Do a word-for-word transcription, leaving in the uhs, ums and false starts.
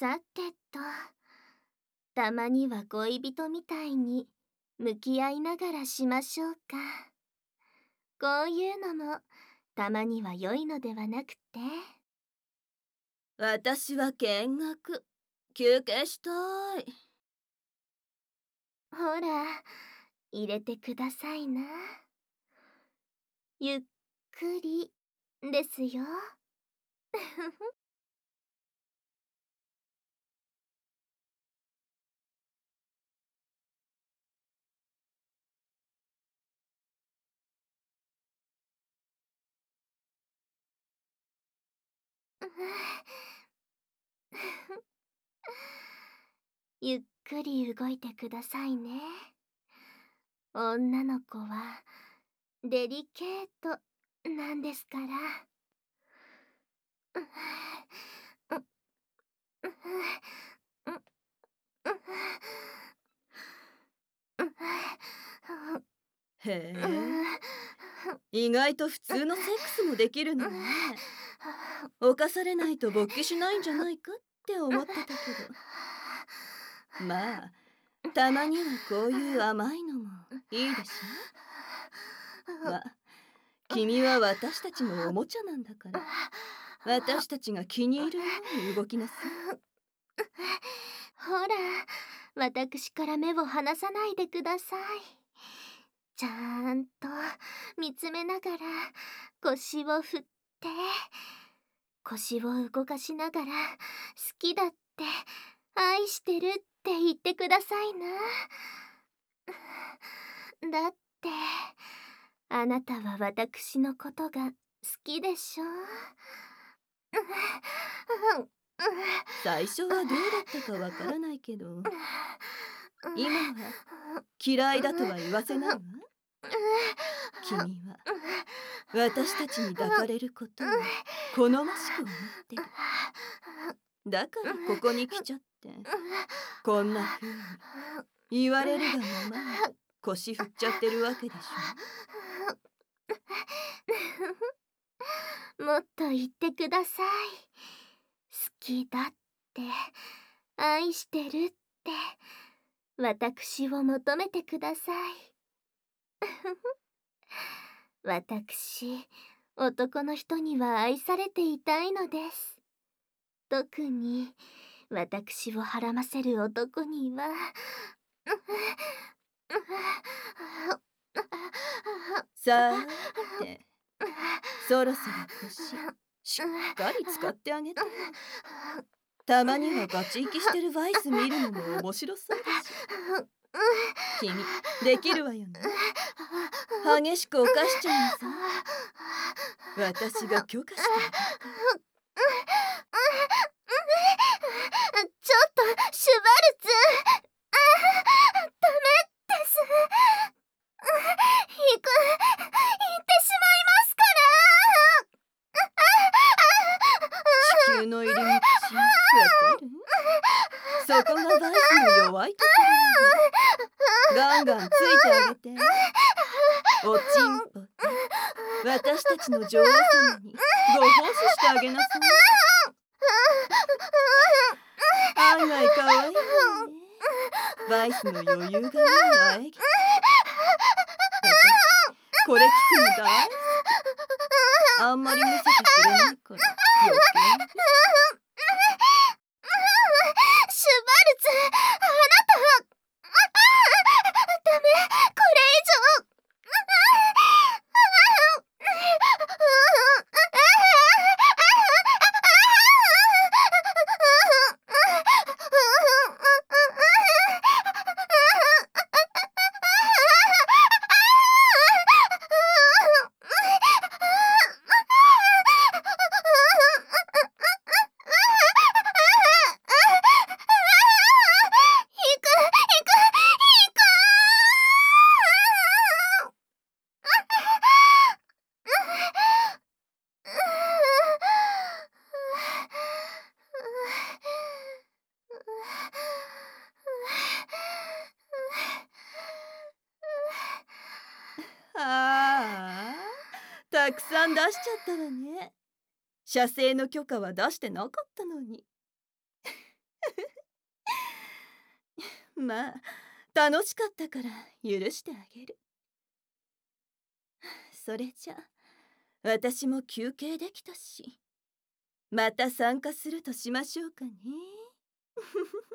さてと、たまには恋人みたいに向き合いながらしましょうか。こういうのもたまには良いのではなくて。 私は見学。休憩したい。 ほら、入れてくださいな。ゆっくりですよ。ゆっくり動いてくださいね。女の子はデリケートなんですから。 へえ、意外と普通のセックスもできるのね。犯されないと勃起しないんじゃないかって思ってたけど。まあ、たまにはこういう甘いのもいいでしょ。まあ、君は私たちのおもちゃなんだから、私たちが気に入るように動きなさい。 ほら、私から目を離さないでください。ちゃんと見つめながら腰を振って、腰を動かしながら好きだって愛してるって言ってくださいな。だってあなたは私のことが好きでしょ。 最初はどうだったかわからないけど、今は嫌いだとは言わせないわ。君は私たちに抱かれることを好ましく思ってる。だからここに来ちゃってこんな風に言われるがままに腰振っちゃってるわけでしょ。もっと言ってください。好きだって愛してるって私を求めてください。私、男の人には愛されていたいのです。特に私をはらませる男には。 さーて、そろそろ腰しっかり使ってあげてよ。たまにはガチ生きしてるバイス見るのも面白そうだし。君できるわよね。激しく犯しちゃいなさい。私が許可してあげるから。 ちょっとシュバルツ、あ、ダメです。行く、行ってしまいますから。 地球の入り口わかる？そこがバイスの弱いところなの。ガンガンついてあげて。おちんぽで私たちの女王様にご奉仕してあげなさい。案外可愛いわよね。バイスの余裕がない喘ぎ。私これ聞くの大好き。あんまり見せてくれないから余計に。 シュバルツ、あなたはダメ、これ以上。 ああ、たくさん出しちゃったわね。射精の許可は出してなかったのに。 まあ楽しかったから許してあげる。それじゃ私も休憩できたし、また参加するとしましょうかね。